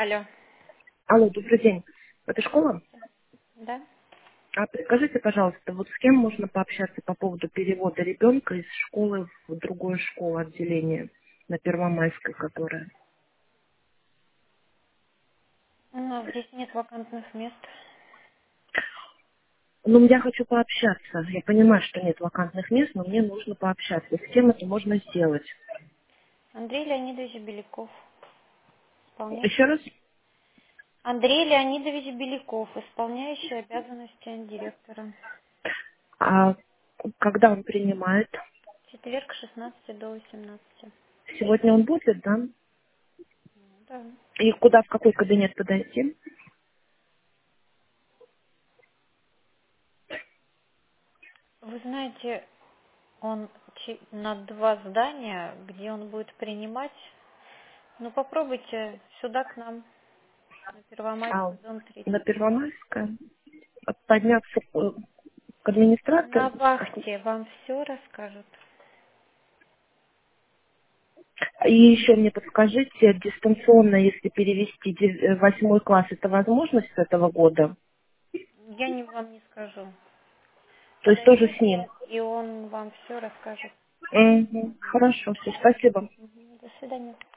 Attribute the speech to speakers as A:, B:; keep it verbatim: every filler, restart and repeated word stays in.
A: Алло.
B: Алло, добрый день. Это школа?
A: Да?
B: А подскажите, пожалуйста, вот с кем можно пообщаться по поводу перевода ребенка из школы в другую школу, отделение на Первомайской, которая?
A: У нас здесь нет вакантных мест.
B: Ну, я хочу пообщаться. Я понимаю, что нет вакантных мест, но мне нужно пообщаться. С кем это можно сделать?
A: Андрей Леонидович Беляков,
B: Еще
A: исполняющий.
B: раз?
A: Андрей Леонидович Беляков, исполняющий обязанности директора.
B: А когда он принимает?
A: Четверг с шестнадцати до восемнадцати.
B: Сегодня он будет, да?
A: Да.
B: И куда, в какой кабинет подойти?
A: Вы знаете, он чи- на два здания, где он будет принимать. Ну, попробуйте сюда к нам, на
B: А,
A: Первомайскую, дом
B: на
A: тридцать.
B: Первомайская? Подняться э, к администратору?
A: На вахте вам все расскажут.
B: И еще мне подскажите, дистанционно, если перевести де- э, восьмой класс, это возможность с этого года?
A: Я не, вам не скажу.
B: То есть тоже с ним?
A: Подойдите, и он вам все расскажет.
B: Мгм.
A: Мгм.
B: Хорошо, все, спасибо.
A: Мгм. До свидания.